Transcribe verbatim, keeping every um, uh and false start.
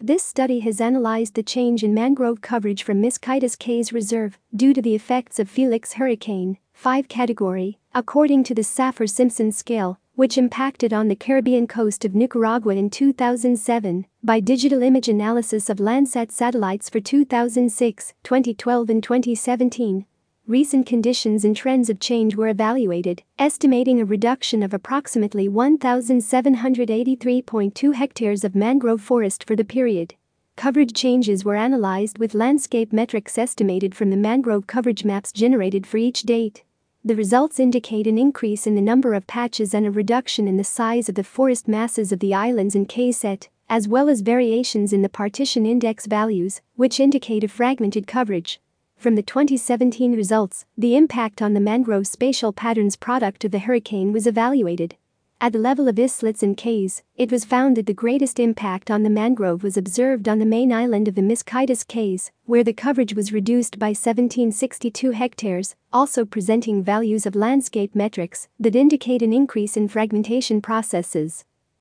This study has analyzed the change in mangrove coverage from Miskitas Cays Reserve due to the effects of Felix Hurricane five category, according to the Saffir-Simpson scale, which impacted on the Caribbean coast of Nicaragua in two thousand seven, by digital image analysis of Landsat satellites for two thousand six, twenty twelve and twenty seventeen. Recent conditions and trends of change were evaluated, estimating a reduction of approximately one thousand seven hundred eighty-three point two hectares of mangrove forest for the period. Coverage changes were analyzed with landscape metrics estimated from the mangrove coverage maps generated for each date. The results indicate an increase in the number of patches and a reduction in the size of the forest masses of the islands in K SET, as well as variations in the partition index values, which indicate a fragmented coverage. From the twenty seventeen results, the impact on the mangrove spatial patterns product of the hurricane was evaluated. At the level of islets and cays, it was found that the greatest impact on the mangrove was observed on the main island of the Miskitas Cays, where the coverage was reduced by one thousand seven hundred sixty-two hectares, also presenting values of landscape metrics that indicate an increase in fragmentation processes.